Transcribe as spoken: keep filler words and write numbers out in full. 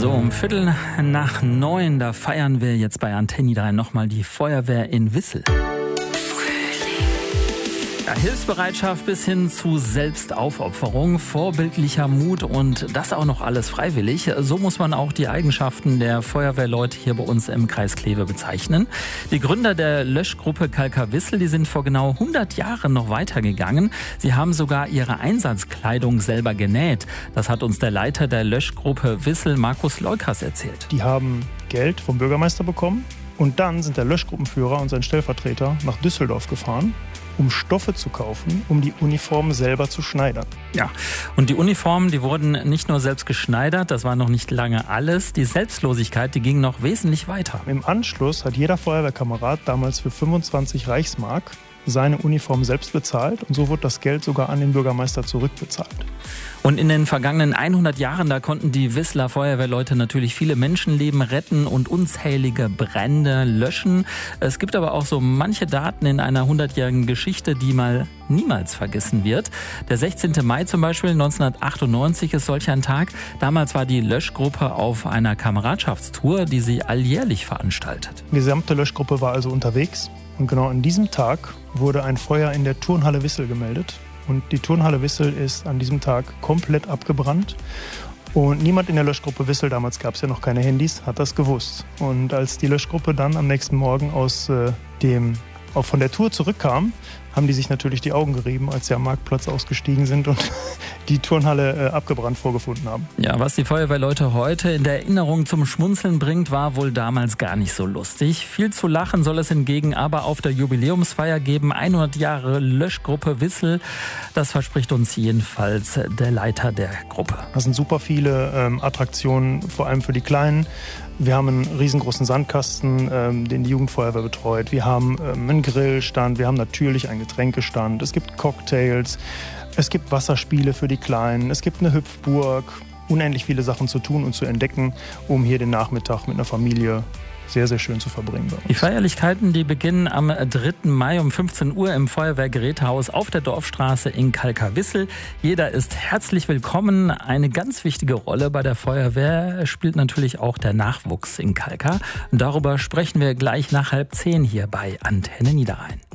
So, um Viertel nach neun, da feiern wir jetzt bei Antenne drei nochmal die Feuerwehr in Wissel. Ja, Hilfsbereitschaft bis hin zu Selbstaufopferung, vorbildlicher Mut und das auch noch alles freiwillig. So muss man auch die Eigenschaften der Feuerwehrleute hier bei uns im Kreis Kleve bezeichnen. Die Gründer der Löschgruppe Kalka-Wissel, die sind vor genau hundert Jahren noch weitergegangen. Sie haben sogar ihre Einsatzkleidung selber genäht. Das hat uns der Leiter der Löschgruppe Wissel, Markus Leukers, erzählt. Die haben Geld vom Bürgermeister bekommen und dann sind der Löschgruppenführer und sein Stellvertreter nach Düsseldorf gefahren, um Stoffe zu kaufen, um die Uniformen selber zu schneidern. Ja, und die Uniformen, die wurden nicht nur selbst geschneidert, das war noch nicht lange alles. Die Selbstlosigkeit, die ging noch wesentlich weiter. Im Anschluss hat jeder Feuerwehrkamerad damals für fünfundzwanzig Reichsmark seine Uniform selbst bezahlt und so wurde das Geld sogar an den Bürgermeister zurückbezahlt. Und in den vergangenen hundert Jahren, da konnten die Wisseler Feuerwehrleute natürlich viele Menschenleben retten und unzählige Brände löschen. Es gibt aber auch so manche Daten in einer hundertjährigen Geschichte, die mal niemals vergessen wird. Der sechzehnten Mai zum Beispiel neunzehnhundertachtundneunzig ist solch ein Tag. Damals war die Löschgruppe auf einer Kameradschaftstour, die sie alljährlich veranstaltet. Die gesamte Löschgruppe war also unterwegs und genau an diesem Tag wurde ein Feuer in der Turnhalle Wissel gemeldet. Und die Turnhalle Wissel ist an diesem Tag komplett abgebrannt. Und niemand in der Löschgruppe Wissel, damals gab es ja noch keine Handys, hat das gewusst. Und als die Löschgruppe dann am nächsten Morgen aus äh, dem, auch von der Tour zurückkam, haben die sich natürlich die Augen gerieben, als sie am Marktplatz ausgestiegen sind und die Turnhalle äh, abgebrannt vorgefunden haben. Ja, was die Feuerwehrleute heute in der Erinnerung zum Schmunzeln bringt, war wohl damals gar nicht so lustig. Viel zu lachen soll es hingegen aber auf der Jubiläumsfeier geben. hundert Jahre Löschgruppe Wissel. Das verspricht uns jedenfalls der Leiter der Gruppe. Das sind super viele ähm, Attraktionen, vor allem für die Kleinen. Wir haben einen riesengroßen Sandkasten, ähm, den die Jugendfeuerwehr betreut. Wir haben ähm, einen Grillstand, wir haben natürlich einen Getränkestand. Es gibt Cocktails, es gibt Wasserspiele für die Kleinen, es gibt eine Hüpfburg. Unendlich viele Sachen zu tun und zu entdecken, um hier den Nachmittag mit einer Familie sehr, sehr schön zu verbringen. Die Feierlichkeiten, die beginnen am dritten Mai um fünfzehn Uhr im Feuerwehrgerätehaus auf der Dorfstraße in Kalka-Wissel. Jeder ist herzlich willkommen. Eine ganz wichtige Rolle bei der Feuerwehr spielt natürlich auch der Nachwuchs in Kalka. Und darüber sprechen wir gleich nach halb zehn hier bei Antenne Niederrhein.